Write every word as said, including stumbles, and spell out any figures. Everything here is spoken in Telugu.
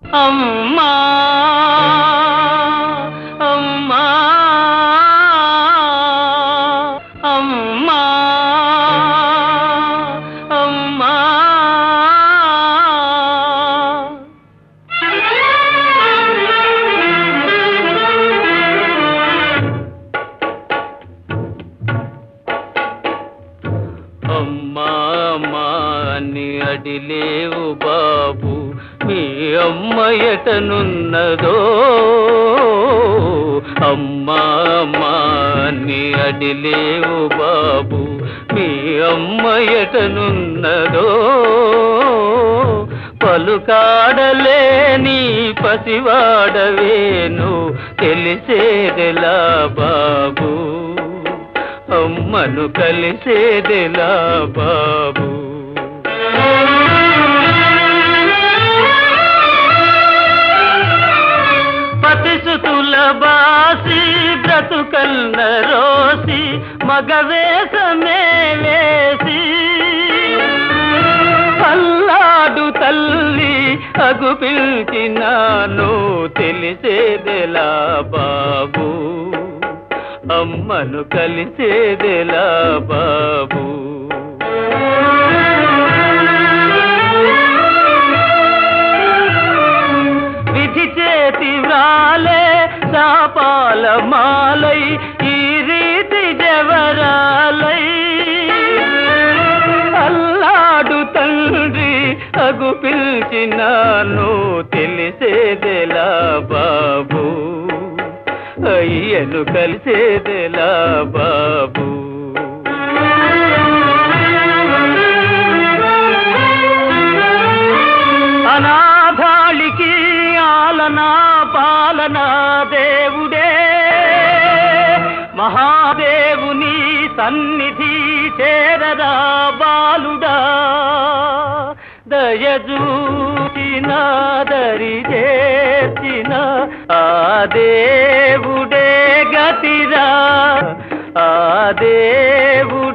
అమ్మా అమ్మా అమ్మా అమ్మా అమ్మా అమ్మా అని అడిలేవు బాబు, మీ అమ్మ ఎటనున్నదో. అమ్మా అమ్మా అని అడిలేవు బాబు, మీ అమ్మ ఎటనున్నదో. పలుకాడలేని పసివాడవేను తెలిసేదెలా బాబు, అమ్మను కలిసేదెలా బాబు. పతిసుతుల బాసి బ్రతుకన్న రోసి మగవేషమే వేసి అల్లాడు తల్లి అగు పిలిచినాను తెలిసేదెలా బాబు, అమ్మను కలిసేదెలా బాబు. విధి చేతి వ్రాలే శాపాల మాలై ఈ రీతి జవరాలై అల్లాడు తండ్రి అగు పిలిచినాను తెలిసేదెలా బాబు, అయ్యను కలిసేదెలా బాబు. అనాథాళికి ఆలనా పాలనా దేవుడే, మహాదేవుని సన్నిధి చేరరా బాలుడా. దయజూచిన దరి చేసిన ఆ దేవుడే గతిరా, ఆ దేవుడే